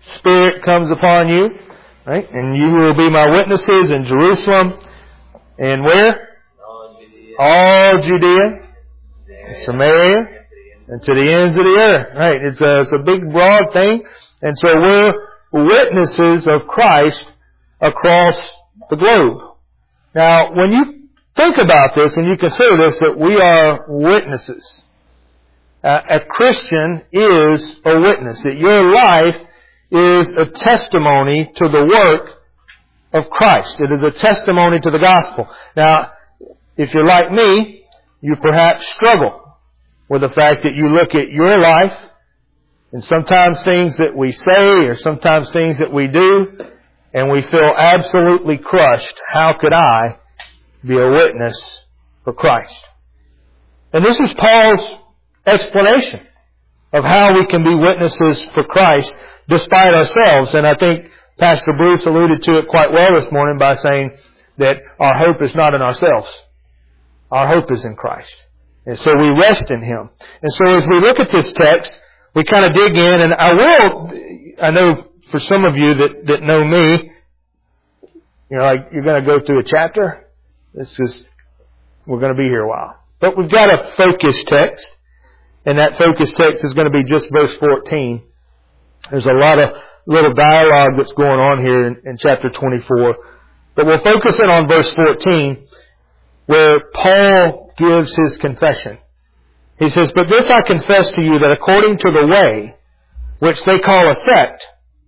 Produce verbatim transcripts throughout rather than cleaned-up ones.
Spirit comes upon you, right? And you will be my witnesses in Jerusalem and where? All Judea, All Judea, and Samaria, and to the ends of the earth. Right? It's a, it's a big, broad thing. And so we're witnesses of Christ across the globe. Now, when you think about this and you consider this, that we are witnesses. Uh, a Christian is a witness. That your life is a testimony to the work of Christ. It is a testimony to the gospel. Now, if you're like me, you perhaps struggle with the fact that you look at your life and sometimes things that we say or sometimes things that we do, and we feel absolutely crushed. How could I be a witness for Christ? And this is Paul's explanation of how we can be witnesses for Christ despite ourselves. And I think Pastor Bruce alluded to it quite well this morning by saying that our hope is not in ourselves. Our hope is in Christ. And so we rest in Him. And so as we look at this text, we kind of dig in, and I will, I know for some of you that, that know me, you know, like you're going to go through a chapter. This is, we're going to be here a while. But we've got a focus text, and that focus text is going to be just verse fourteen. There's a lot of little dialogue that's going on here in, in chapter twenty-four. But we'll focus in on verse fourteen, where Paul gives his confession. He says, "But this I confess to you, that according to the way, which they call a sect,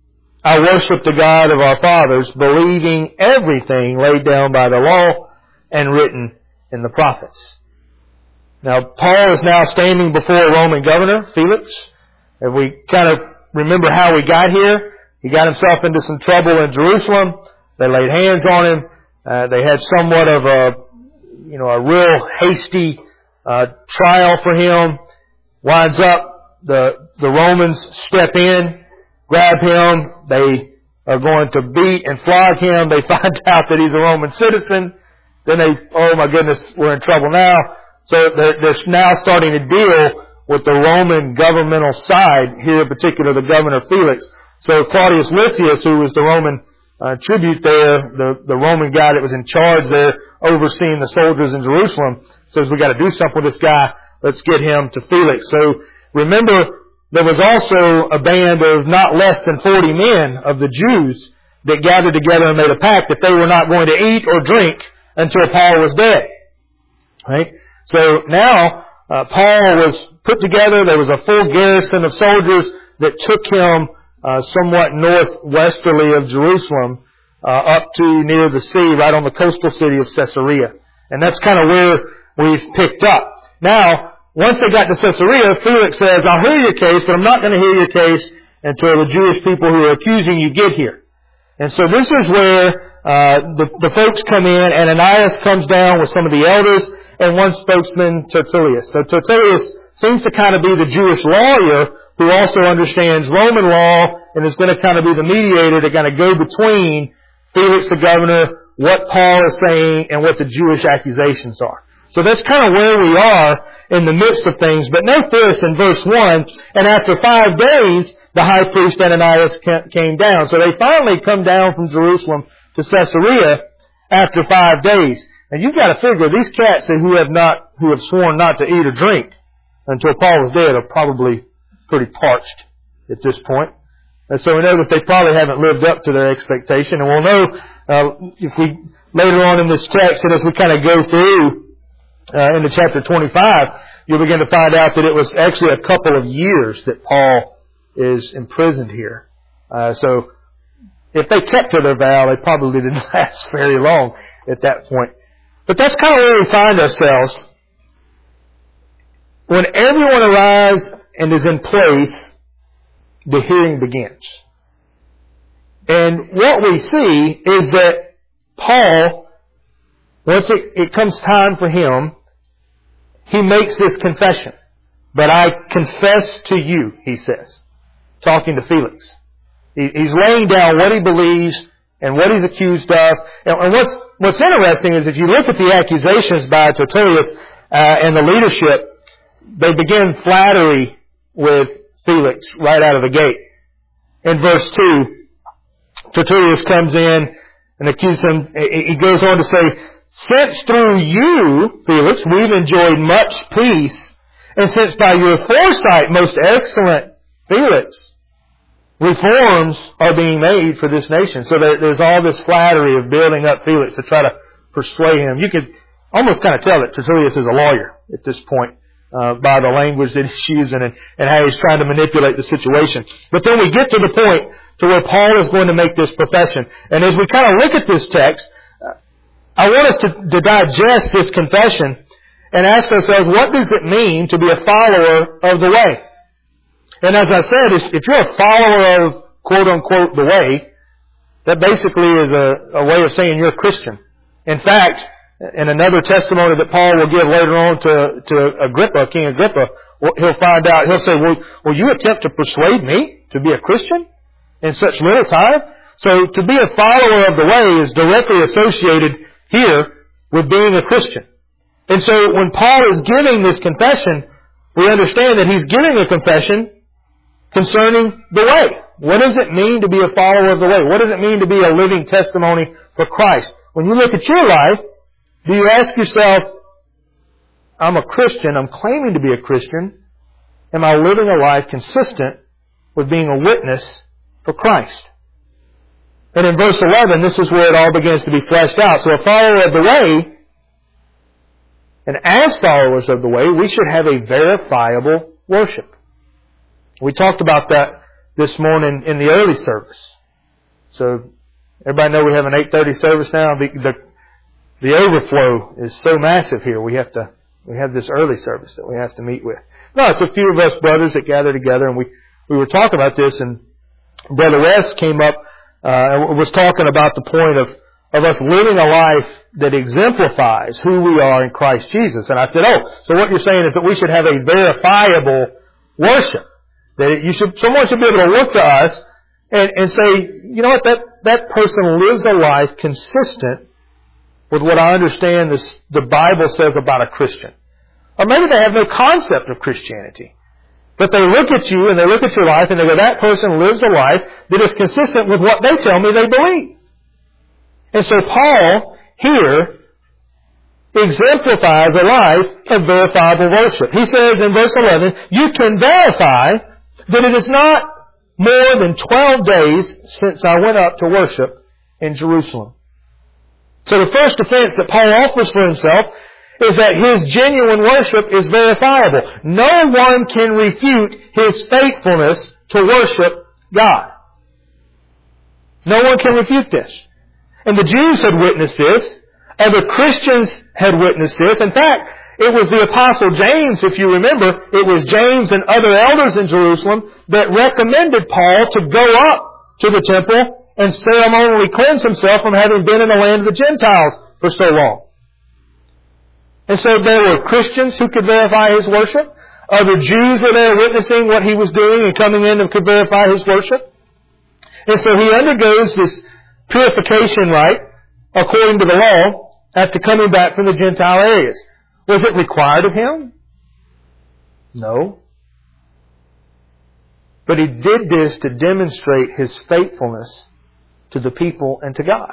I worship the God of our fathers, believing everything laid down by the law and written in the prophets." Now, Paul is now standing before a Roman governor, Felix. If we kind of remember how he got here, he got himself into some trouble in Jerusalem. They laid hands on him. Uh, they had somewhat of a, you know, a real hasty uh, trial for him. Winds up, the the Romans step in, grab him. They are going to beat and flog him. They find out that he's a Roman citizen. Then they, oh my goodness, we're in trouble now. So they're, they're now starting to deal with the Roman governmental side, here in particular the governor Felix. So Claudius Lysias, who was the Roman uh, tribute there, the, the Roman guy that was in charge there, overseeing the soldiers in Jerusalem, says, we got to do something with this guy. Let's get him to Felix. So remember, there was also a band of not less than forty men of the Jews that gathered together and made a pact that they were not going to eat or drink until Paul was dead. Right? So now, uh, Paul was put together. There was a full garrison of soldiers that took him uh, somewhat northwesterly of Jerusalem, uh, up to near the sea, right on the coastal city of Caesarea. And that's kind of where we've picked up. Now, once they got to Caesarea, Felix says, I'll hear your case, but I'm not going to hear your case until the Jewish people who are accusing you get here. And so this is where uh, the, the folks come in. Ananias comes down with some of the elders and one spokesman, Tertullius. So Tertullius seems to kind of be the Jewish lawyer who also understands Roman law and is going to kind of be the mediator to kind of go between Felix the governor, what Paul is saying, and what the Jewish accusations are. So that's kind of where we are in the midst of things. But note this in verse one, and after five days, the high priest Ananias came down. So they finally come down from Jerusalem to Caesarea after five days. And you've got to figure these cats who have not, who have sworn not to eat or drink until Paul was dead are probably pretty parched at this point. And so we know that they probably haven't lived up to their expectation. And we'll know, uh, if we, later on in this text, and as we kind of go through, uh, into chapter twenty-five, you'll begin to find out that it was actually a couple of years that Paul is imprisoned here. Uh, so if they kept to their vow, they probably didn't last very long at that point. But that's kind of where we find ourselves. When everyone arrives and is in place, the hearing begins. And what we see is that Paul, once it, it comes time for him, he makes this confession. But I confess to you, he says, talking to Felix. He, he's laying down what he believes and what he's accused of. And, and what's, what's interesting is if you look at the accusations by Tertullius uh, and the leadership, they begin flattery with Felix right out of the gate. in verse two, Tertullius comes in and accuses him. He goes on to say, since through you, Felix, we've enjoyed much peace, and since by your foresight, most excellent Felix, reforms are being made for this nation. So there, there's all this flattery of building up Felix to try to persuade him. You could almost kind of tell that Tertullius is a lawyer at this point uh, by the language that he's using and, and how he's trying to manipulate the situation. But then we get to the point to where Paul is going to make this profession. And as we kind of look at this text, I want us to, to digest this confession and ask ourselves, what does it mean to be a follower of the way? And as I said, if you're a follower of, quote-unquote, the way, that basically is a, a way of saying you're a Christian. In fact, in another testimony that Paul will give later on to, to Agrippa, King Agrippa, he'll find out, he'll say, well, will you attempt to persuade me to be a Christian in such little time? So to be a follower of the way is directly associated here with being a Christian. And so when Paul is giving this confession, we understand that he's giving a confession concerning the way. What does it mean to be a follower of the way? What does it mean to be a living testimony for Christ? When you look at your life, do you ask yourself, I'm a Christian, I'm claiming to be a Christian, am I living a life consistent with being a witness for Christ? And in verse eleven, this is where it all begins to be fleshed out. So a follower of the way, and as followers of the way, we should have a verifiable worship. We talked about that this morning in the early service. So everybody know we have an eight thirty service now. The, the, the overflow is so massive here. We have to, we have this early service that we have to meet with. No, it's a few of us brothers that gather together, and we, we were talking about this, and Brother West came up uh, and was talking about the point of, of us living a life that exemplifies who we are in Christ Jesus. And I said, oh, so what you're saying is that we should have a verifiable worship. That you should, someone should be able to look to us and, and say, you know what, that, that person lives a life consistent with what I understand this, the Bible says about a Christian. Or maybe they have no concept of Christianity. But they look at you and they look at your life and they go, that person lives a life that is consistent with what they tell me they believe. And so Paul here exemplifies a life of verifiable worship. He says in verse eleven, you can verify that it is not more than twelve days since I went up to worship in Jerusalem. So the first defense that Paul offers for himself is that his genuine worship is verifiable. No one can refute his faithfulness to worship God. No one can refute this. And the Jews had witnessed this. Other Christians had witnessed this. In fact, it was the Apostle James, if you remember, it was James and other elders in Jerusalem that recommended Paul to go up to the temple and ceremonially cleanse himself from having been in the land of the Gentiles for so long. And so there were Christians who could verify his worship. Other Jews were there witnessing what he was doing and coming in and could verify his worship. And so he undergoes this purification rite according to the law after coming back from the Gentile areas. Was it required of him? No. But he did this to demonstrate his faithfulness to the people and to God.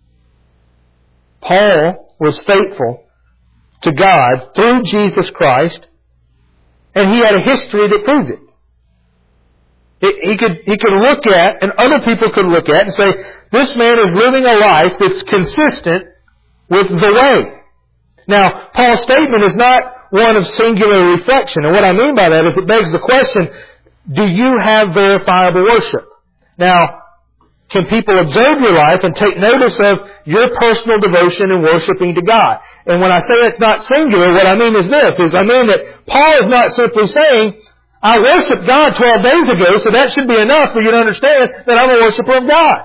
Paul was faithful to God through Jesus Christ, and he had a history that proved it. He could, he could look at, and other people could look at and say, this man is living a life that's consistent with the way. Now, Paul's statement is not one of singular reflection. And what I mean by that is it begs the question, do you have verifiable worship? Now, can people observe your life and take notice of your personal devotion and worshiping to God? And when I say it's not singular, what I mean is this, is I mean that Paul is not simply saying, I worshiped God twelve days ago, so that should be enough for you to understand that I'm a worshiper of God.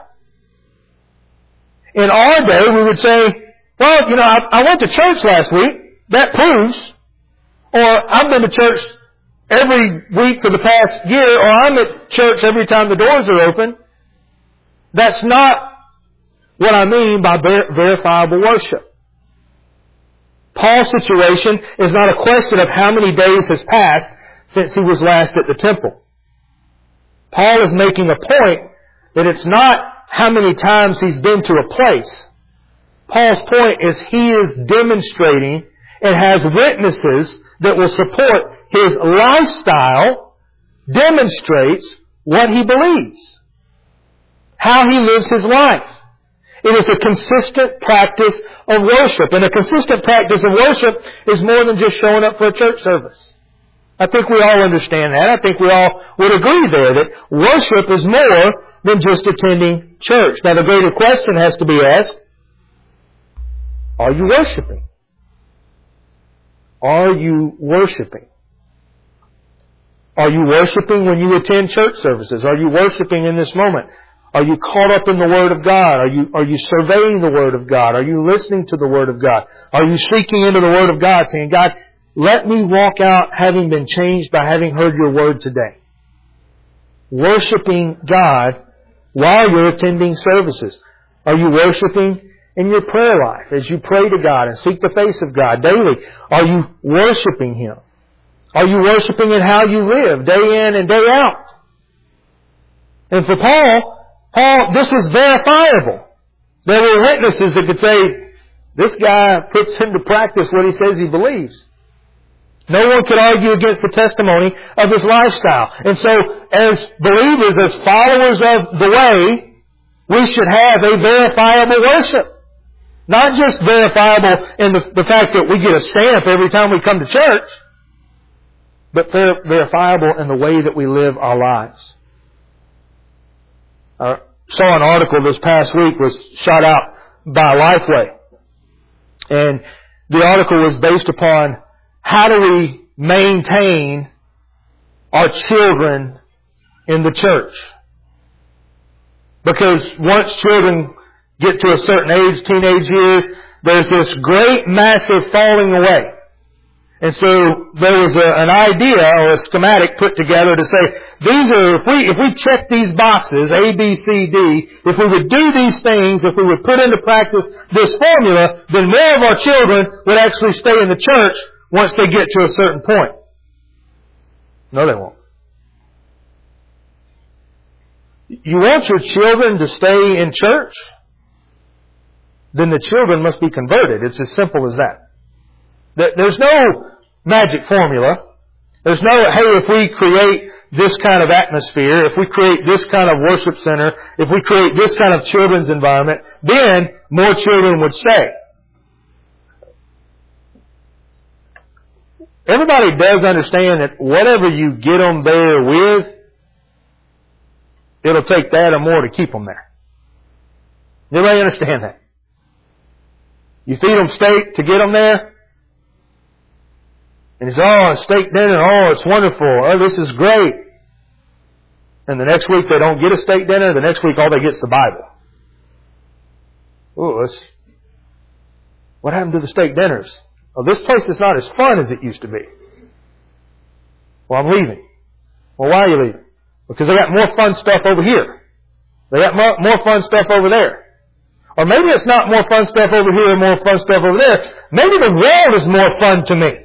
In our day, we would say, well, you know, I, I went to church last week. That proves. Or I've been to church every week for the past year, or I'm at church every time the doors are open. That's not what I mean by ver- verifiable worship. Paul's situation is not a question of how many days has passed since he was last at the temple. Paul is making a point that it's not how many times he's been to a place. Paul's point is he is demonstrating and has witnesses that will support his lifestyle, demonstrates what he believes, how he lives his life. It is a consistent practice of worship. And a consistent practice of worship is more than just showing up for a church service. I think we all understand that. I think we all would agree there that worship is more than just attending church. Now the greater question has to be asked, are you worshiping? Are you worshiping? Are you worshiping when you attend church services? Are you worshiping in this moment? Are you caught up in the Word of God? Are you, are you surveying the Word of God? Are you listening to the Word of God? Are you seeking into the Word of God, saying, God, let me walk out having been changed by having heard your Word today? Worshiping God while you're attending services. Are you worshiping in your prayer life as you pray to God and seek the face of God daily? Are you worshiping Him? Are you worshiping in how you live day in and day out? And for Paul, Paul, this was verifiable. There were witnesses that could say, this guy puts into practice what he says he believes. No one could argue against the testimony of his lifestyle. And so, as believers, as followers of the way, we should have a verifiable worship. Not just verifiable in the, the fact that we get a stamp every time we come to church, but ver- verifiable in the way that we live our lives. I saw an article this past week was shot out by Lifeway. And the article was based upon how do we maintain our children in the church? Because once children get to a certain age, teenage years, there's this great, massive falling away. And so there was a, an idea or a schematic put together to say, these are, if we, if we check these boxes, A, B, C, D, if we would do these things, if we would put into practice this formula, then more of our children would actually stay in the church once they get to a certain point. No, they won't. You want your children to stay in church? Then the children must be converted. It's as simple as that. There's no magic formula. There's no, hey, if we create this kind of atmosphere, if we create this kind of worship center, if we create this kind of children's environment, then more children would stay. Everybody does understand that whatever you get them there with, it'll take that or more to keep them there. Everybody understand that? You feed them steak to get them there, and it's, oh, a steak dinner, oh, it's wonderful, oh, this is great. And the next week they don't get a steak dinner, the next week all they get is the Bible. Oh, that's, what happened to the steak dinners? Oh, this place is not as fun as it used to be. Well, I'm leaving. Well, why are you leaving? Because they got more fun stuff over here. They got more, more fun stuff over there. Or maybe it's not more fun stuff over here and more fun stuff over there. Maybe the world is more fun to me.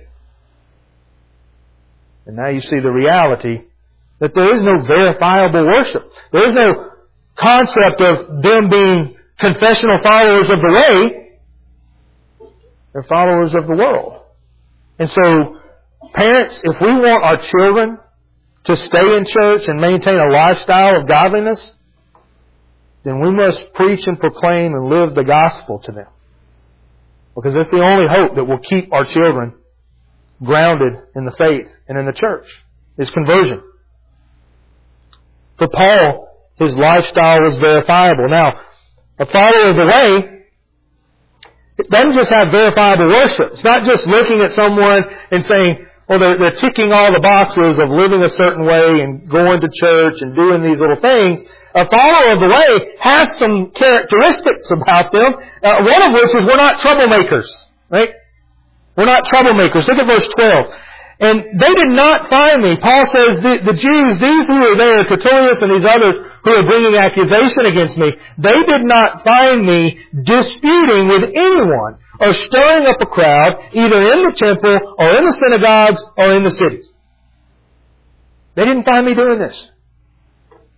And now you see the reality that there is no verifiable worship. There is no concept of them being confessional followers of the way. They're followers of the world. And so, parents, if we want our children to stay in church and maintain a lifestyle of godliness, then we must preach and proclaim and live the gospel to them. Because that's the only hope that will keep our children grounded in the faith and in the church, is conversion. For Paul, his lifestyle was verifiable. Now, a follower of the way, it doesn't just have verifiable worship. It's not just looking at someone and saying, well, they're, they're ticking all the boxes of living a certain way and going to church and doing these little things. A follower of the way has some characteristics about them, uh, one of which is we're not troublemakers, right? We're not troublemakers. Look at verse twelve. And they did not find me. Paul says, the, the Jews, these who were there, Tertullius and these others who are bringing accusation against me, they did not find me disputing with anyone or stirring up a crowd, either in the temple or in the synagogues or in the cities. They didn't find me doing this.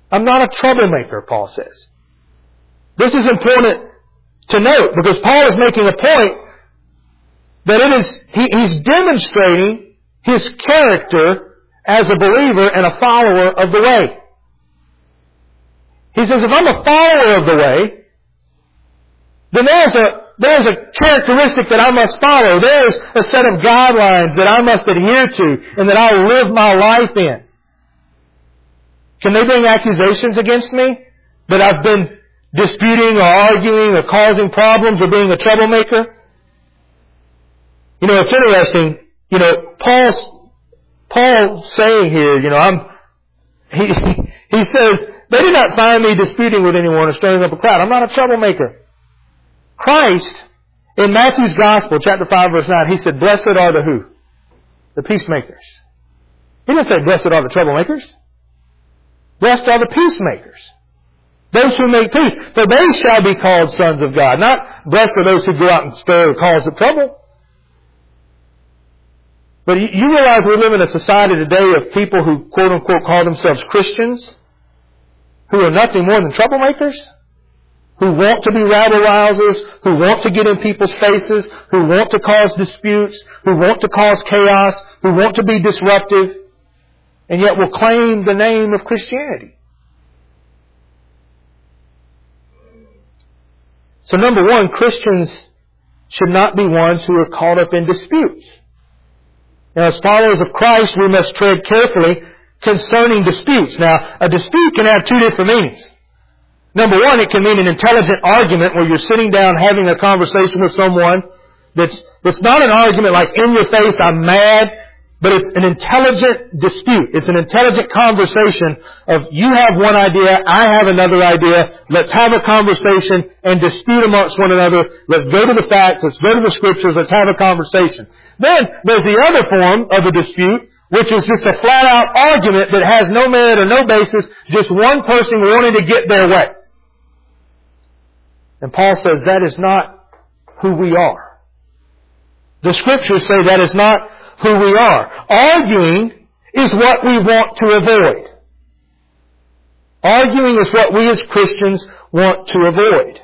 I'm not a troublemaker, Paul says. This is important to note because Paul is making a point that it is, he, he's demonstrating his character as a believer and a follower of the way. He says, if I'm a follower of the way, then there's a, there's a characteristic that I must follow. There's a set of guidelines that I must adhere to and that I'll live my life in. Can they bring accusations against me that I've been disputing or arguing or causing problems or being a troublemaker? You know, it's interesting, you know, Paul's, Paul's saying here, you know, I'm, he, he says, they did not find me disputing with anyone or stirring up a crowd. I'm not a troublemaker. Christ, in Matthew's Gospel, chapter five, verse nine, he said, blessed are the who? The peacemakers. He didn't say, blessed are the troublemakers. Blessed are the peacemakers. Those who make peace. For they shall be called sons of God. Not blessed are those who go out and stir or cause the trouble. But you realize we live in a society today of people who quote unquote call themselves Christians, who are nothing more than troublemakers, who want to be rabble-rousers, who want to get in people's faces, who want to cause disputes, who want to cause chaos, who want to be disruptive, and yet will claim the name of Christianity. So number one, Christians should not be ones who are caught up in disputes. Now, as followers of Christ, we must tread carefully concerning disputes. Now, a dispute can have two different meanings. Number one, it can mean an intelligent argument where you're sitting down having a conversation with someone that's, that's not an argument like in your face, I'm mad, but it's an intelligent dispute. It's an intelligent conversation of you have one idea, I have another idea, let's have a conversation and dispute amongst one another. Let's go to the facts, let's go to the scriptures, let's have a conversation. Then there's the other form of a dispute, which is just a flat-out argument that has no merit or no basis, just one person wanting to get their way. And Paul says that is not who we are. The scriptures say that is not who we are. Arguing is what we want to avoid. Arguing is what we as Christians want to avoid.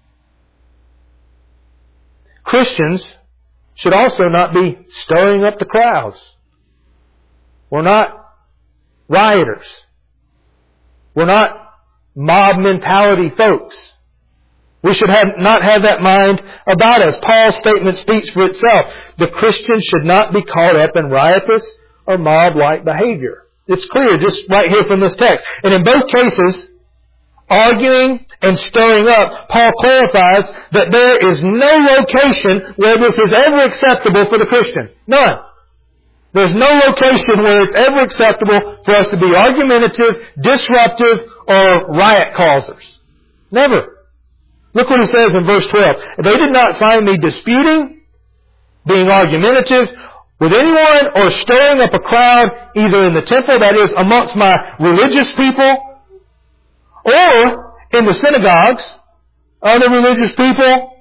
Christians should also not be stirring up the crowds. We're not rioters. We're not mob mentality folks. We should have, not have that mind about us. Paul's statement speaks for itself. The Christian should not be caught up in riotous or mob-like behavior. It's clear just right here from this text. And in both cases, arguing and stirring up, Paul clarifies that there is no location where this is ever acceptable for the Christian. None. There's no location where it's ever acceptable for us to be argumentative, disruptive, or riot causers. Never. Look what he says in verse twelve. They did not find me disputing, being argumentative with anyone, or stirring up a crowd either in the temple, that is, amongst my religious people, or in the synagogues, other religious people,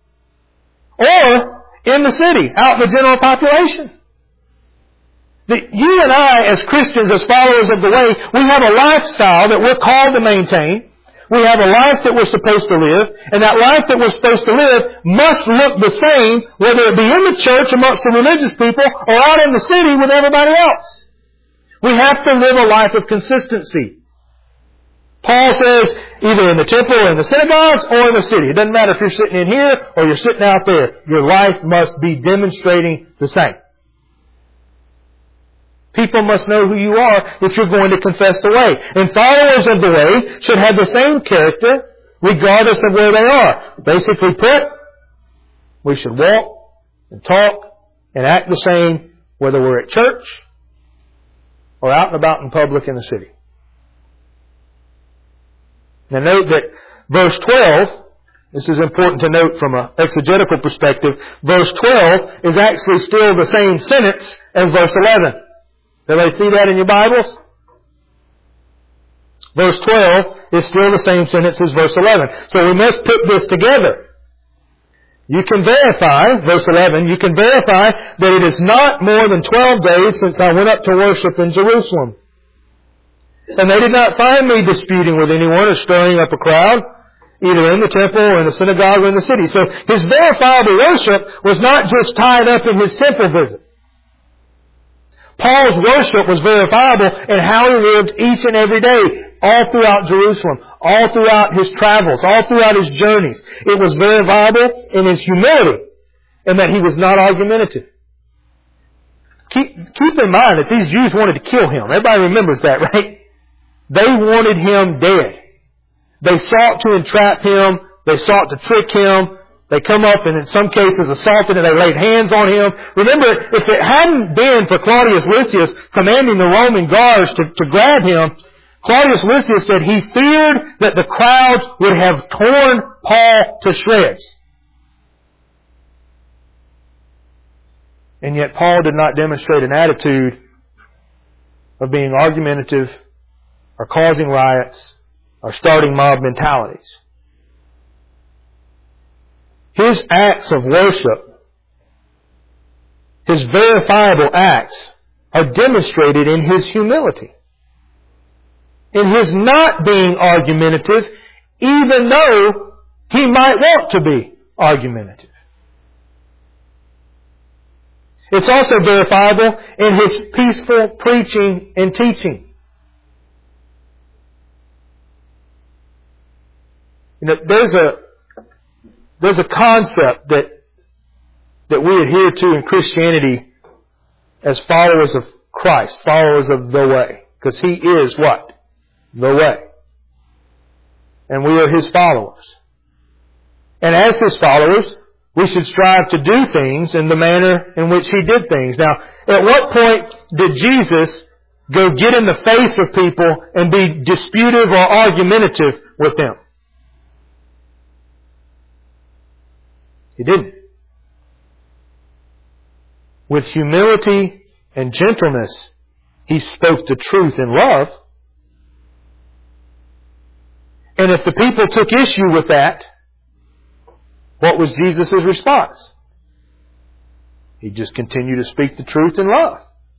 or in the city, out in the general population. That you and I, as Christians, as followers of the way, we have a lifestyle that we're called to maintain. We have a life that we're supposed to live, and that life that we're supposed to live must look the same, whether it be in the church amongst the religious people or out in the city with everybody else. We have to live a life of consistency. Paul says, either in the temple or in the synagogues or in the city. It doesn't matter if you're sitting in here or you're sitting out there. Your life must be demonstrating the same. People must know who you are if you're going to confess the way. And followers of the way should have the same character regardless of where they are. Basically put, we should walk and talk and act the same whether we're at church or out and about in public in the city. Now note that verse twelve, this is important to note from an exegetical perspective, verse twelve is actually still the same sentence as verse eleven. Do they see that in your Bibles? Verse twelve is still the same sentence as verse eleven. So we must put this together. You can verify, verse eleven, you can verify that it is not more than twelve days since I went up to worship in Jerusalem. And they did not find me disputing with anyone or stirring up a crowd, either in the temple or in the synagogue or in the city. So his verifiable worship was not just tied up in his temple visit. Paul's worship was verifiable in how he lived each and every day, all throughout Jerusalem, all throughout his travels, all throughout his journeys. It was verifiable in his humility, and that he was not argumentative. Keep, keep in mind that these Jews wanted to kill him. Everybody remembers that, right? They wanted him dead. They sought to entrap him. They sought to trick him. They come up and in some cases assaulted and they laid hands on him. Remember, if it hadn't been for Claudius Lysias commanding the Roman guards to, to grab him, Claudius Lysias said he feared that the crowds would have torn Paul to shreds. And yet Paul did not demonstrate an attitude of being argumentative or causing riots or starting mob mentalities. His acts of worship, his verifiable acts, are demonstrated in his humility. In his not being argumentative, even though he might want to be argumentative. It's also verifiable in his peaceful preaching and teaching. You know, there's a there's a concept that that we adhere to in Christianity as followers of Christ, followers of the way, because He is what? The way. And we are His followers. And as His followers, we should strive to do things in the manner in which He did things. Now, at what point did Jesus go get in the face of people and be disputive or argumentative with them? He didn't. With humility and gentleness, He spoke the truth in love. And if the people took issue with that, what was Jesus' response? He just continued to speak the truth in love.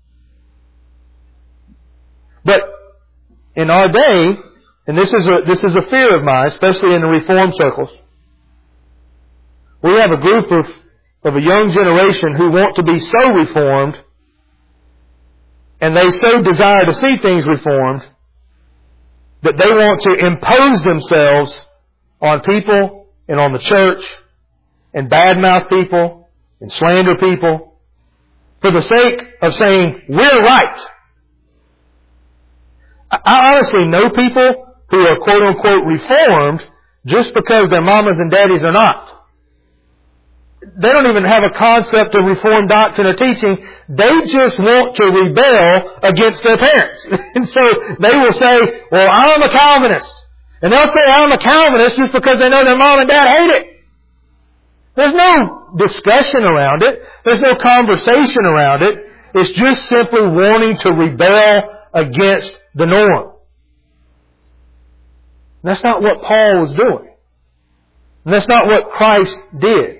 But in our day, and this is a, this is a fear of mine, especially in the Reformed circles, we have a group of, of a young generation who want to be so reformed, and they so desire to see things reformed, that they want to impose themselves on people and on the church, and badmouth people, and slander people, for the sake of saying, we're right. I honestly know people who are quote unquote reformed just because their mamas and daddies are not. They don't even have a concept of Reformed doctrine or teaching. They just want to rebel against their parents. And so they will say, well, I'm a Calvinist. And they'll say, I'm a Calvinist just because they know their mom and dad hate it. There's no discussion around it. There's no conversation around it. It's just simply wanting to rebel against the norm. And that's not what Paul was doing. And that's not what Christ did.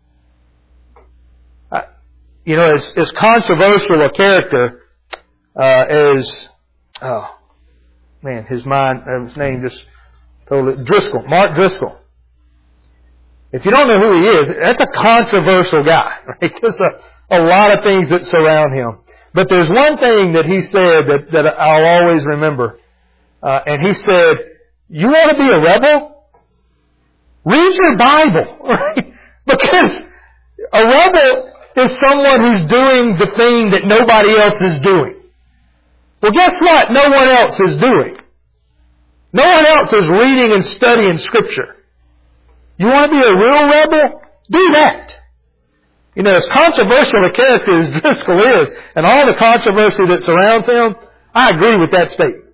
Uh, you know, as, as controversial a character uh, as, oh, man, his mind, uh, his name just totally, Driscoll, Mark Driscoll. If you don't know who he is, that's a controversial guy, right? There's a, a lot of things that surround him. But there's one thing that he said that, that I'll always remember. Uh, and he said, you want to be a rebel? Read your Bible, right? Because a rebel is someone who's doing the thing that nobody else is doing. Well, guess what? No one else is doing. No one else is reading and studying Scripture. You want to be a real rebel? Do that. You know, as controversial a character as Driscoll is, and all the controversy that surrounds him, I agree with that statement.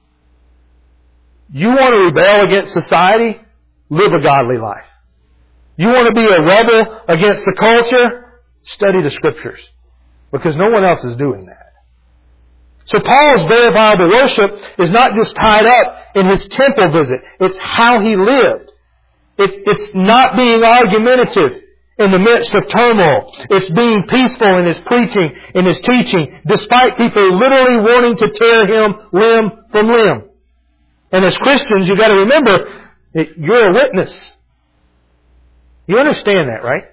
You want to rebel against society? Live a godly life. You want to be a rebel against the culture? Study the Scriptures. Because no one else is doing that. So Paul's verifiable worship is not just tied up in his temple visit. It's how he lived. It's, it's not being argumentative. in the midst of turmoil. It's being peaceful in His preaching, in His teaching, despite people literally wanting to tear Him limb from limb. And as Christians, you've got to remember that you're a witness. You understand that, right?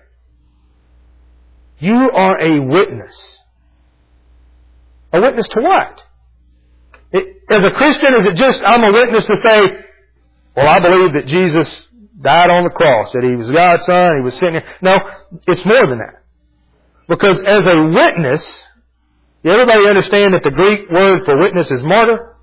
You are a witness. A witness to what? It, as a Christian, is it just, I'm a witness to say, well, I believe that Jesus died on the cross, that He was God's Son, He was sitting here. No, it's more than that. Because as a witness, everybody understand that the Greek word for witness is martyr?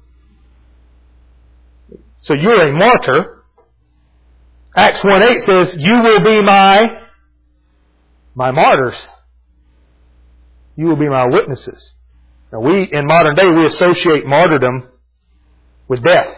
So you're a martyr. Acts one eight says, you will be my, my martyrs. You will be my witnesses. Now we, in modern day, we associate martyrdom with death.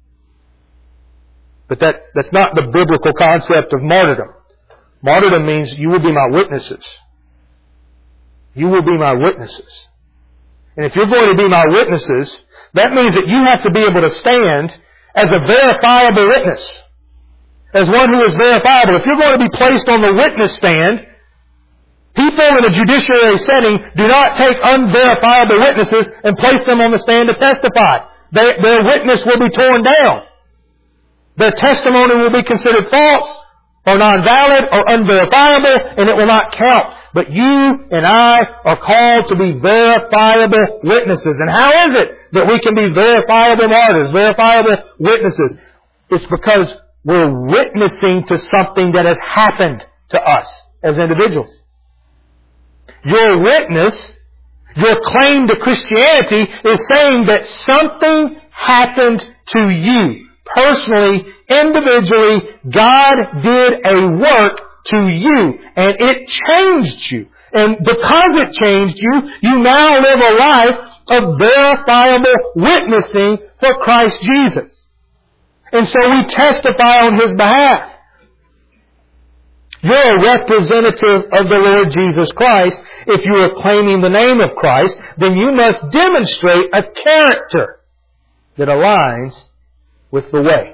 But that, that's not the biblical concept of martyrdom. Martyrdom means you will be my witnesses. You will be my witnesses. And if you're going to be my witnesses, that means that you have to be able to stand as a verifiable witness. As one who is verifiable. If you're going to be placed on the witness stand, people in a judiciary setting do not take unverifiable witnesses and place them on the stand to testify. They, their witness will be torn down. Their testimony will be considered false or non-valid or unverifiable, and it will not count. But you and I are called to be verifiable witnesses. And how is it that we can be verifiable martyrs, verifiable witnesses? It's because we're witnessing to something that has happened to us as individuals. Your witness, your claim to Christianity is saying that something happened to you. Personally, individually, God did a work to you, and it changed you. And because it changed you, you now live a life of verifiable witnessing for Christ Jesus. And so we testify on His behalf. You're a representative of the Lord Jesus Christ. If you are claiming the name of Christ, then you must demonstrate a character that aligns with the way.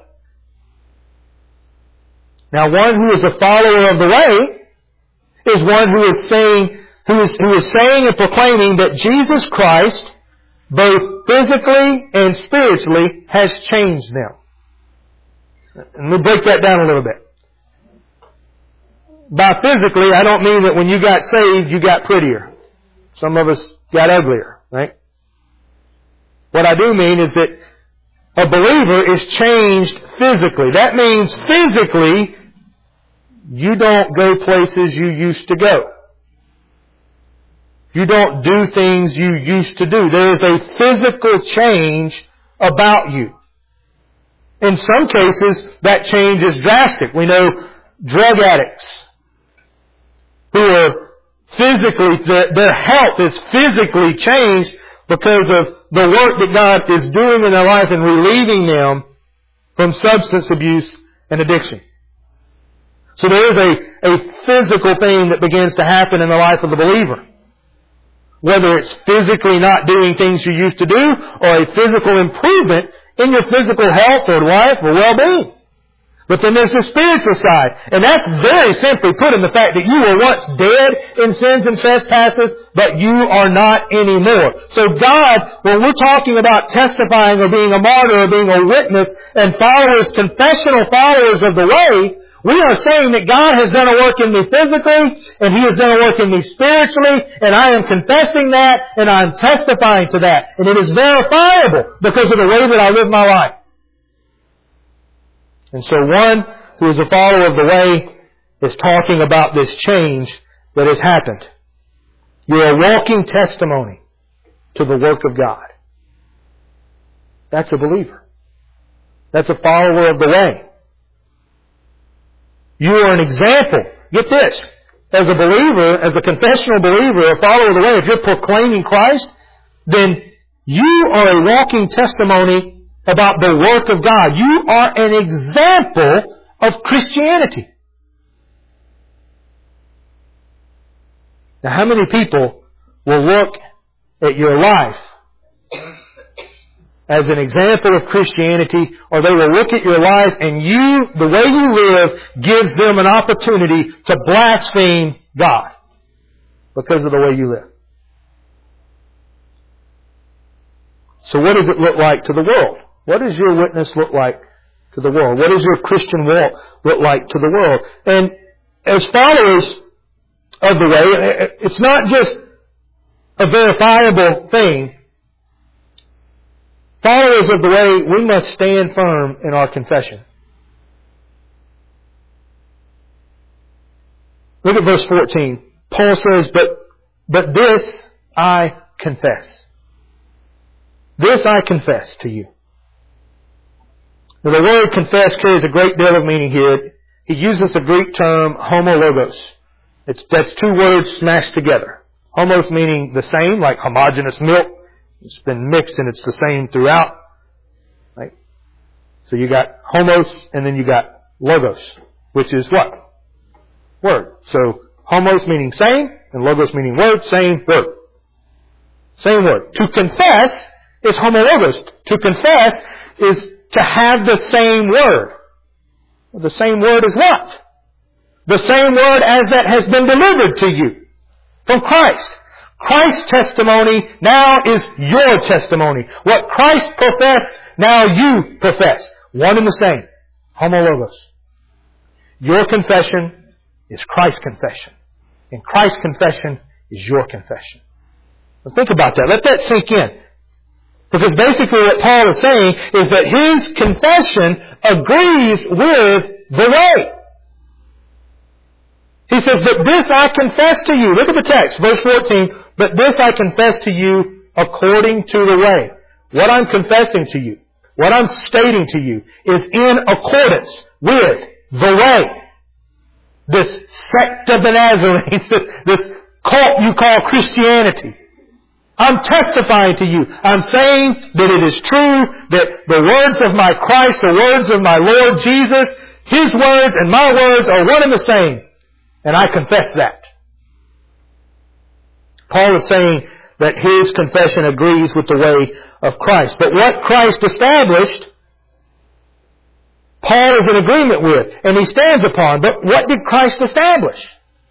Now, one who is a follower of the way is one who is saying, who is, who is saying and proclaiming that Jesus Christ, both physically and spiritually, has changed them. And we'll break that down a little bit. By physically, I don't mean that when you got saved, you got prettier. Some of us got uglier, right? What I do mean is that a believer is changed physically. That means physically, you don't go places you used to go. You don't do things you used to do. There is a physical change about you. In some cases, that change is drastic. We know drug addicts who are physically, their, their health is physically changed because of the work that God is doing in their life and relieving them from substance abuse and addiction. So there is a, a physical thing that begins to happen in the life of the believer. Whether it's physically not doing things you used to do or a physical improvement in your physical health or life or well-being. But then there's the spiritual side. And that's very simply put in the fact that you were once dead in sins and trespasses, but you are not anymore. So God, when we're talking about testifying or being a martyr or being a witness and followers, confessional followers of the way, we are saying that God has done a work in me physically and He has done a work in me spiritually, and I am confessing that and I am testifying to that. And it is verifiable because of the way that I live my life. And so one who is a follower of the way is talking about this change that has happened. You're a walking testimony to the work of God. That's a believer. That's a follower of the way. You are an example. Get this. As a believer, as a confessional believer, a follower of the way, if you're proclaiming Christ, then you are a walking testimony about the work of God. You are an example of Christianity. Now, how many people will look at your life as an example of Christianity, or they will look at your life and you, the way you live, gives them an opportunity to blaspheme God because of the way you live. So what does it look like to the world? What does your witness look like to the world? What does your Christian walk look like to the world? And as followers of the way, it's not just a verifiable thing. Followers of the way, we must stand firm in our confession. Look at verse fourteen. Paul says, but, but this I confess. This I confess to you. Now, the word confess carries a great deal of meaning here. He uses the Greek term homologos. It's, that's two words smashed together. Homos meaning the same, like homogeneous milk. It's been mixed and it's the same throughout. Right? So you got homos and then you got logos, which is what? Word. So homos meaning same and logos meaning word, same word. Same word. To confess is homologos. To confess is to have the same word. Well, the same word is what? The same word as that has been delivered to you from Christ. Christ's testimony now is your testimony. What Christ professed, now you profess. One and the same. Homologos. Your confession is Christ's confession. And Christ's confession is your confession. Now think about that. Let that sink in. Because basically what Paul is saying is that his confession agrees with the way. He says, but this I confess to you. Look at the text, verse fourteen. But this I confess to you according to the way. What I'm confessing to you, what I'm stating to you, is in accordance with the way. This sect of the Nazarenes, this cult you call Christianity. I'm testifying to you. I'm saying that it is true that the words of my Christ, the words of my Lord Jesus, His words and my words are one and the same. And I confess that. Paul is saying that his confession agrees with the way of Christ. But what Christ established, Paul is in agreement with, and he stands upon. But what did Christ establish?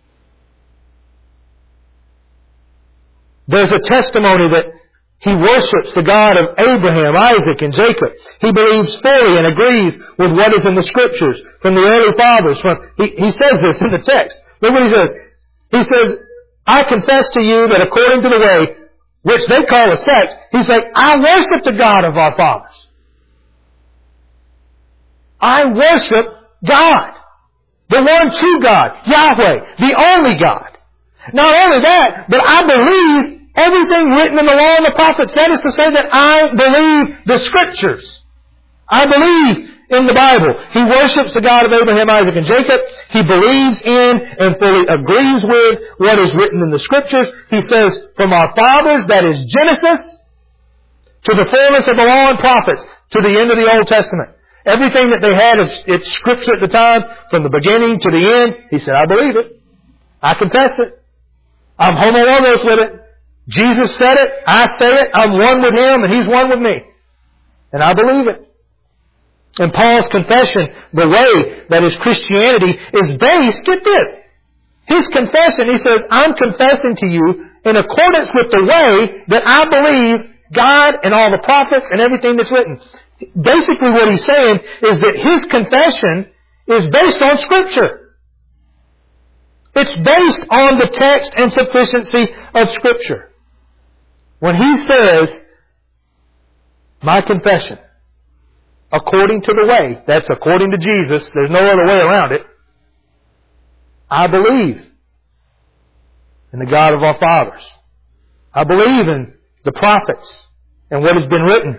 There's a testimony that he worships the God of Abraham, Isaac, and Jacob. He believes fully and agrees with what is in the Scriptures from the early fathers. From, he, he says this in the text. Look what he says. He says, I confess to you that according to the way, which they call a sect, he's like, I worship the God of our fathers. I worship God. The one true God, Yahweh, the only God. Not only that, but I believe everything written in the law and the prophets. That is to say that I believe the Scriptures. I believe in the Bible. He worships the God of Abraham, Isaac, and Jacob. He believes in and fully agrees with what is written in the Scriptures. He says, from our fathers, that is Genesis, to the fullness of the law and prophets, to the end of the Old Testament. Everything that they had of its Scripture at the time, from the beginning to the end, he said, I believe it. I confess it. I'm homologos with it. Jesus said it. I say it. I'm one with Him and He's one with me. And I believe it. And Paul's confession, the way that is Christianity, is based, get this, his confession, he says, I'm confessing to you in accordance with the way that I believe God and all the prophets and everything that's written. Basically what he's saying is that his confession is based on Scripture. It's based on the text and sufficiency of Scripture. When he says, my confession, according to the way, that's according to Jesus, there's no other way around it, I believe in the God of our fathers. I believe in the prophets and what has been written.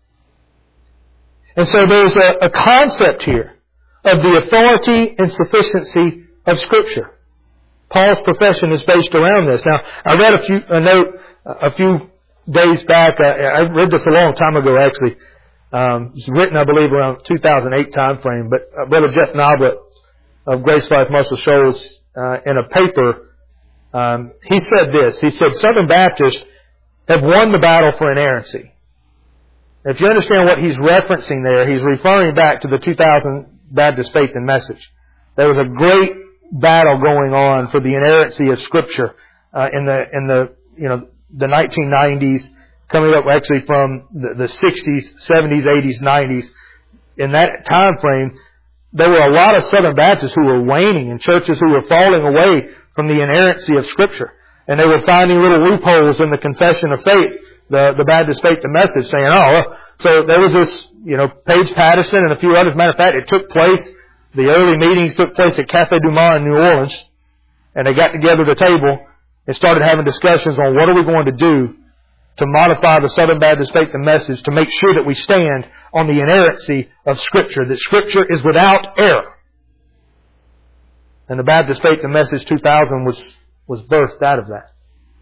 And so there's a, a concept here of the authority and sufficiency of Scripture. Paul's profession is based around this. Now, I read a few, a note a few days back. I, I read this a long time ago, actually. Um, it was written, I believe, around two thousand eight time frame. But uh, Brother Jeff Noblett of Grace Life Muscle Shoals, uh, in a paper, um, he said this. He said, Southern Baptists have won the battle for inerrancy. If you understand what he's referencing there, he's referring back to the two thousand Baptist Faith and Message. There was a great battle going on for the inerrancy of Scripture uh, in the in the you know the nineteen nineties, coming up actually from the, the sixties, seventies, eighties, nineties. In that time frame, there were a lot of Southern Baptists who were waning and churches who were falling away from the inerrancy of Scripture, and they were finding little loopholes in the confession of faith. The, the Baptist Faith and Message saying, oh, so there was this, you know, Paige Patterson and a few others. Matter of fact, it took place, the early meetings took place at Café Du Monde in New Orleans, and they got together at the table and started having discussions on what are we going to do to modify the Southern Baptist Faith and Message to make sure that we stand on the inerrancy of Scripture, that Scripture is without error. And the Baptist Faith and Message two thousand was, was birthed out of that.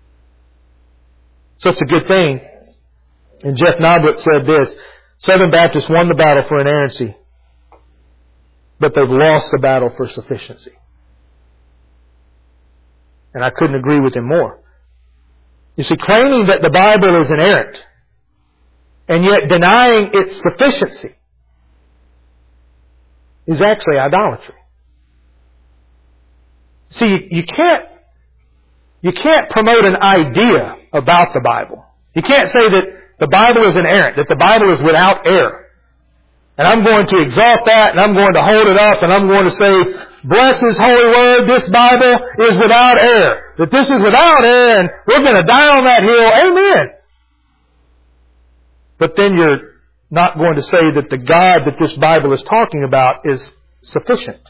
So it's a good thing. And Jeff Nobrett said this, Southern Baptists won the battle for inerrancy, but they've lost the battle for sufficiency. And I couldn't agree with him more. You see, claiming that the Bible is inerrant, and yet denying its sufficiency, is actually idolatry. See, you, you can't You can't promote an idea about the Bible. You can't say that the Bible is inerrant, that the Bible is without error. And I'm going to exalt that, and I'm going to hold it up, and I'm going to say, bless His holy word, this Bible is without error. That this is without error, and we're going to die on that hill. Amen. But then you're not going to say that the God that this Bible is talking about is sufficient.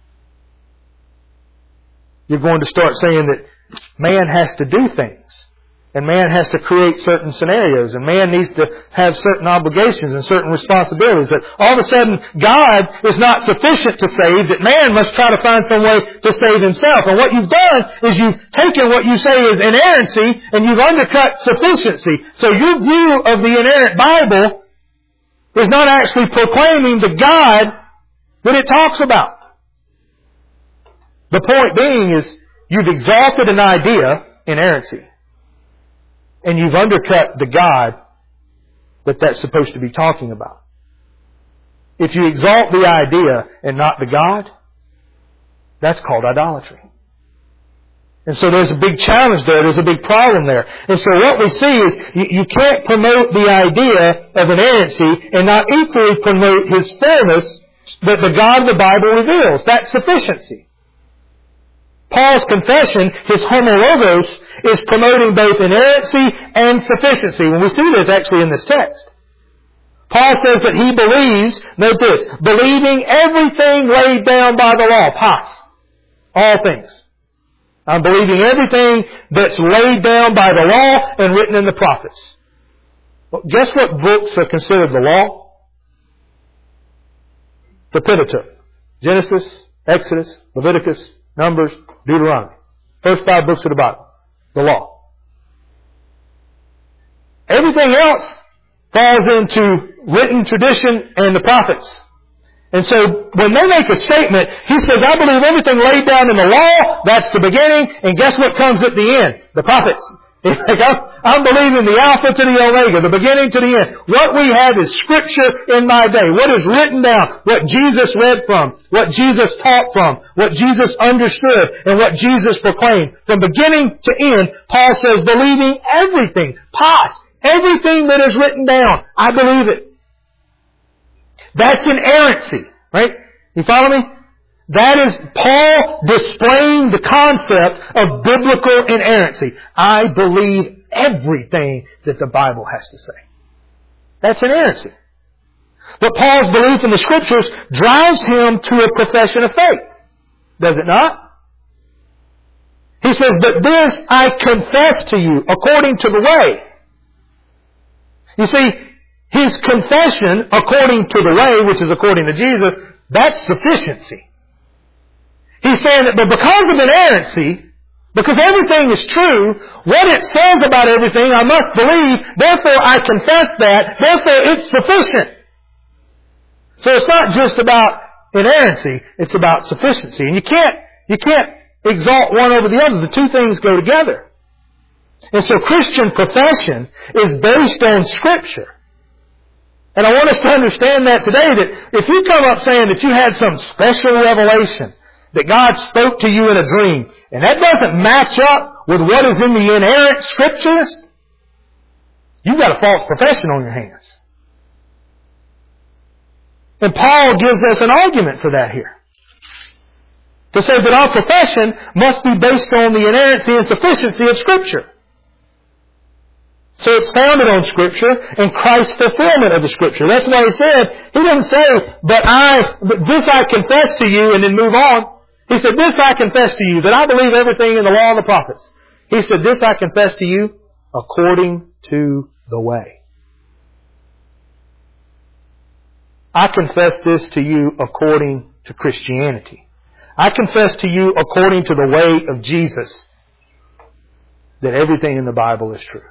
You're going to start saying that man has to do things, and man has to create certain scenarios, and man needs to have certain obligations and certain responsibilities. That all of a sudden God is not sufficient to save, that man must try to find some way to save himself. And what you've done is you've taken what you say is inerrancy and you've undercut sufficiency. So your view of the inerrant Bible is not actually proclaiming the God that it talks about. The point being is, you've exalted an idea, inerrancy, and you've undercut the God that that's supposed to be talking about. If you exalt the idea and not the God, that's called idolatry. And so there's a big challenge there. There's a big problem there. And so what we see is you, you can't promote the idea of inerrancy and not equally promote His fullness that the God of the Bible reveals. That's sufficiency. Paul's confession, his homologos, is promoting both inerrancy and sufficiency. When we see this actually in this text. Paul says that he believes, note this, believing everything laid down by the law, pas, all things. I'm believing everything that's laid down by the law and written in the prophets. Well, guess what books are considered the law? The Pentateuch. Genesis, Exodus, Leviticus, Numbers, Deuteronomy. First five books of the Bible. The law. Everything else falls into written tradition and the prophets. And so when they make a statement, he says, I believe everything laid down in the law, that's the beginning, and guess what comes at the end? The prophets. He's like, I'm, I'm believing the Alpha to the Omega, the beginning to the end. What we have is Scripture in my day. What is written down, what Jesus read from, what Jesus taught from, what Jesus understood, and what Jesus proclaimed. From beginning to end, Paul says, believing everything, pas, everything that is written down, I believe it. That's inerrancy, right? You follow me? That is Paul displaying the concept of biblical inerrancy. I believe everything that the Bible has to say. That's inerrancy. But Paul's belief in the Scriptures drives him to a profession of faith. Does it not? He says, but this I confess to you according to the way. You see, his confession according to the way, which is according to Jesus, that's sufficiency. He's saying that but because of inerrancy, because everything is true, what it says about everything I must believe, therefore I confess that, therefore it's sufficient. So it's not just about inerrancy, it's about sufficiency. And you can't, you can't exalt one over the other. The two things go together. And so Christian profession is based on Scripture. And I want us to understand that today, that if you come up saying that you had some special revelation, that God spoke to you in a dream, and that doesn't match up with what is in the inerrant Scriptures, you've got a false profession on your hands. And Paul gives us an argument for that here. To say that our profession must be based on the inerrancy and sufficiency of Scripture. So it's founded on Scripture and Christ's fulfillment of the Scripture. That's why he said, he didn't say, but I, but this I confess to you and then move on. He said, this I confess to you, that I believe everything in the law and the prophets. He said, this I confess to you according to the way. I confess this to you according to Christianity. I confess to you according to the way of Jesus that everything in the Bible is true.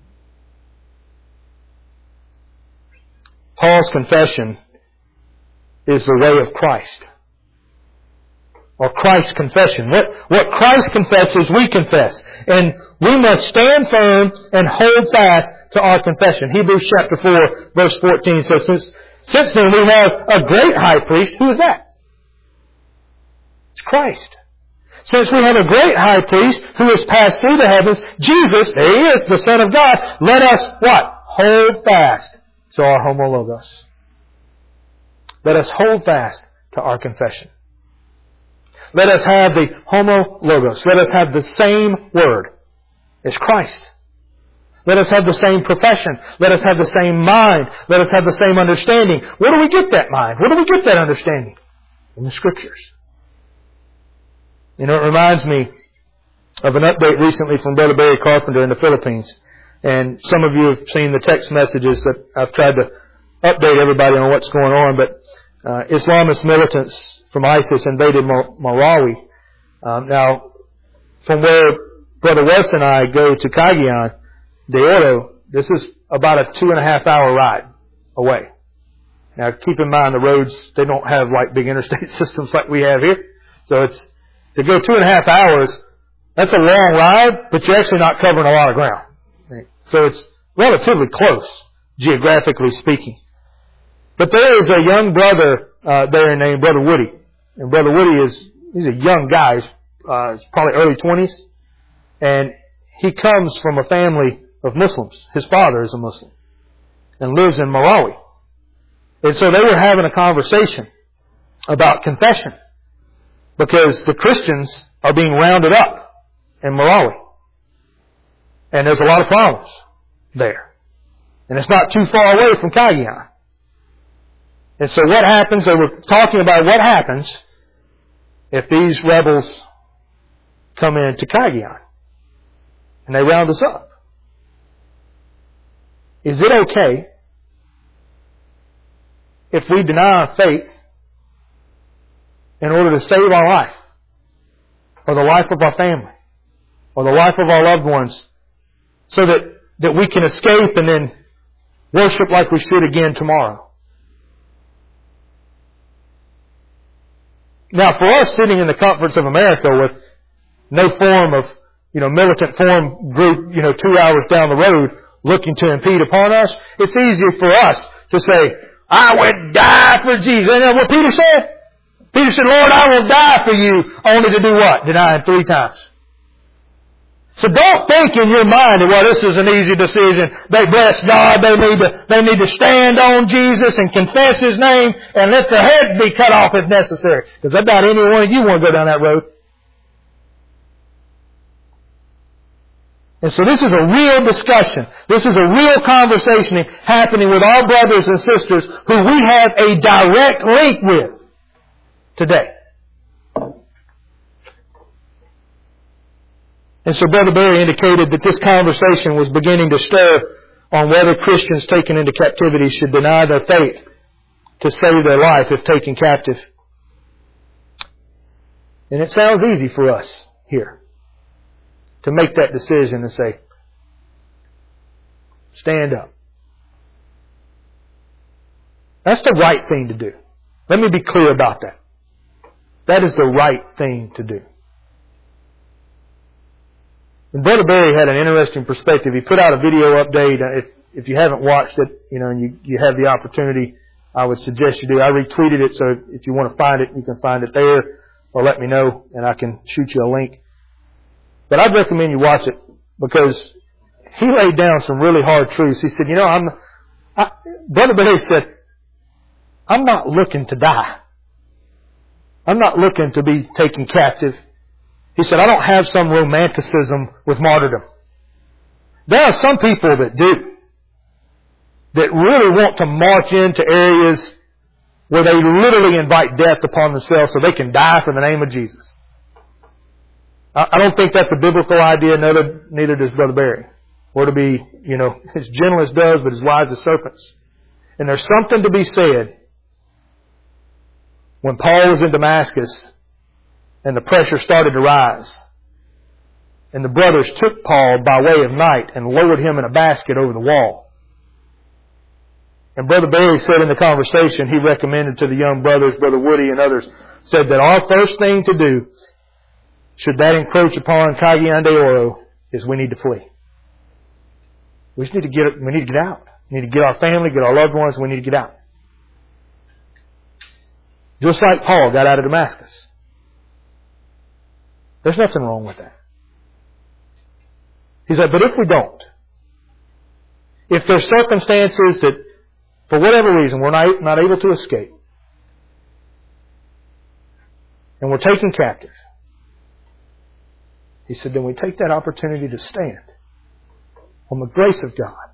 Paul's confession is the way of Christ. Or Christ's confession. What, what Christ confesses, we confess. And we must stand firm and hold fast to our confession. Hebrews chapter four, verse fourteen says, since, since then we have a great high priest. Who is that? It's Christ. Since we have a great high priest who has passed through the heavens, Jesus, there he is, the Son of God, let us, what? Hold fast to our homologos. Let us hold fast to our confession. Let us have the homologos. Let us have the same word as Christ. Let us have the same profession. Let us have the same mind. Let us have the same understanding. Where do we get that mind? Where do we get that understanding? In the Scriptures. You know, it reminds me of an update recently from Brother Barry Carpenter in the Philippines. And some of you have seen the text messages that I've tried to update everybody on what's going on. But uh, Islamist militants from ISIS invaded Marawi. Um, now, from where Brother Wes and I go to Cagayan de Oro, this is about a two and a half hour ride away. Now, keep in mind the roads, they don't have like big interstate systems like we have here. So it's, to go two and a half hours, that's a long ride, but you're actually not covering a lot of ground. Right? So it's relatively close, geographically speaking. But there is a young brother uh, there named Brother Woody. And Brother Woody is, he's a young guy. He's, uh, he's probably early twenties. And he comes from a family of Muslims. His father is a Muslim. And lives in Marawi. And so they were having a conversation about confession. Because the Christians are being rounded up in Marawi. And there's a lot of problems there. And it's not too far away from Cagayan. And so what happens, they were talking about what happens if these rebels come into Cagayan and they round us up. Is it okay if we deny our faith in order to save our life, or the life of our family, or the life of our loved ones, so that, that we can escape and then worship like we should again tomorrow? Now, for us sitting in the comforts of America with no form of, you know, militant form group, you know, two hours down the road looking to impede upon us, it's easier for us to say, I would die for Jesus. Isn't that what Peter said? Peter said, Lord, I will die for you, only to do what? Deny Him three times. So don't think in your mind that, well, this is an easy decision. They bless God. They need to, they need to stand on Jesus and confess His name and let their head be cut off if necessary. Because I doubt any one of you want to go down that road. And so this is a real discussion. This is a real conversation happening with our brothers and sisters who we have a direct link with today. And so Brother Barry indicated that this conversation was beginning to stir on whether Christians taken into captivity should deny their faith to save their life if taken captive. And it sounds easy for us here to make that decision and say, stand up. That's the right thing to do. Let me be clear about that. That is the right thing to do. And Brother Barry had an interesting perspective. He put out a video update. If, if you haven't watched it, you know, and you, you have the opportunity, I would suggest you do. I retweeted it, so if you want to find it, you can find it there, or let me know, and I can shoot you a link. But I'd recommend you watch it, because he laid down some really hard truths. He said, you know, I'm, I, Brother Barry said, I'm not looking to die. I'm not looking to be taken captive. He said, I don't have some romanticism with martyrdom. There are some people that do, that really want to march into areas where they literally invite death upon themselves so they can die for the name of Jesus. I don't think that's a biblical idea, neither, neither does Brother Barry. We're to be, you know, as gentle as doves, but as wise as serpents. And there's something to be said when Paul was in Damascus and the pressure started to rise. And the brothers took Paul by way of night and lowered him in a basket over the wall. And Brother Barry said in the conversation, he recommended to the young brothers, Brother Woody and others, said that our first thing to do, should that encroach upon Cagayan de Oro, is we need to flee. We just need to get, we need to get out. We need to get our family, get our loved ones, we need to get out. Just like Paul got out of Damascus. There's nothing wrong with that. He said, but if we don't, if there's circumstances that, for whatever reason, we're not, not able to escape, and we're taken captive, he said, then we take that opportunity to stand on the grace of God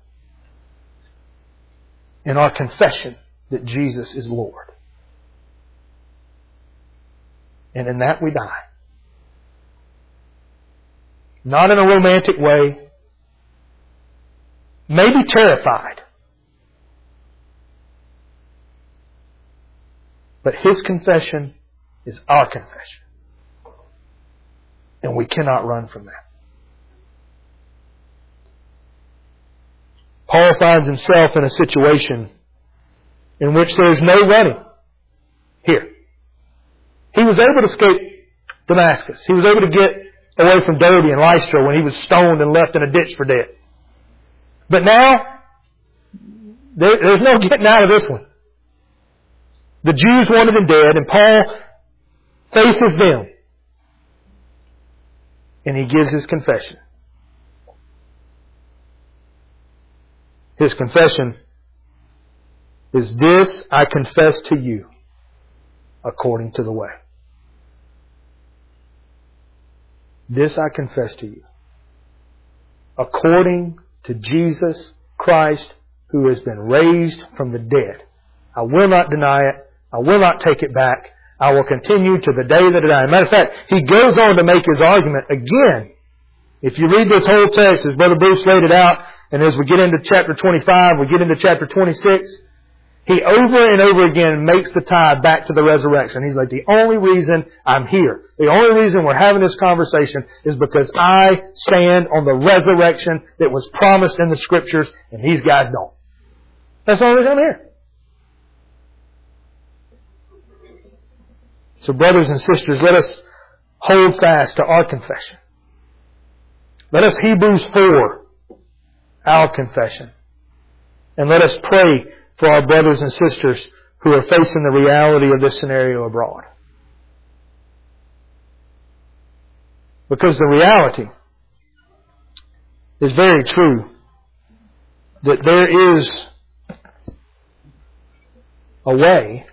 in our confession that Jesus is Lord. And in that we die. Not in a romantic way. Maybe terrified. But His confession is our confession. And we cannot run from that. Paul finds himself in a situation in which there is no running here. He was able to escape Damascus. He was able to get away from Derbe and Lystra when he was stoned and left in a ditch for dead. But now, there, there's no getting out of this one. The Jews wanted him dead, and Paul faces them. And he gives his confession. His confession is, this I confess to you according to the way. This I confess to you according to Jesus Christ, who has been raised from the dead. I will not deny it. I will not take it back. I will continue to the day that I die. Matter of fact, he goes on to make his argument again. If you read this whole text, as Brother Bruce laid it out, and as we get into chapter twenty-five, we get into chapter twenty-six, he over and over again makes the tie back to the resurrection. He's like, the only reason I'm here, the only reason we're having this conversation is because I stand on the resurrection that was promised in the Scriptures, and these guys don't. That's the only reason I'm here. So brothers and sisters, let us hold fast to our confession. Let us Hebrews four our confession. And let us pray for our brothers and sisters who are facing the reality of this scenario abroad. Because the reality is very true that there is a way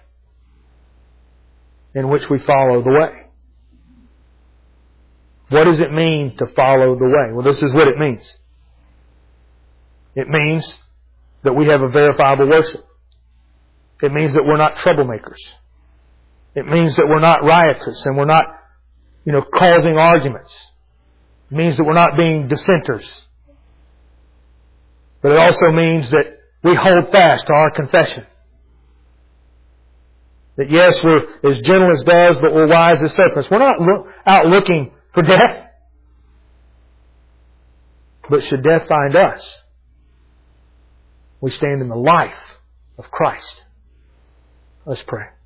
in which we follow the way. What does it mean to follow the way? Well, this is what it means. It means that we have a verifiable worship. It means that we're not troublemakers. It means that we're not riotous and we're not, you know, causing arguments. It means that we're not being dissenters. But it also means that we hold fast to our confession. That yes, we're as gentle as doves, but we're wise as serpents. We're not lo- out looking for death. But should death find us, we stand in the life of Christ. Let's pray.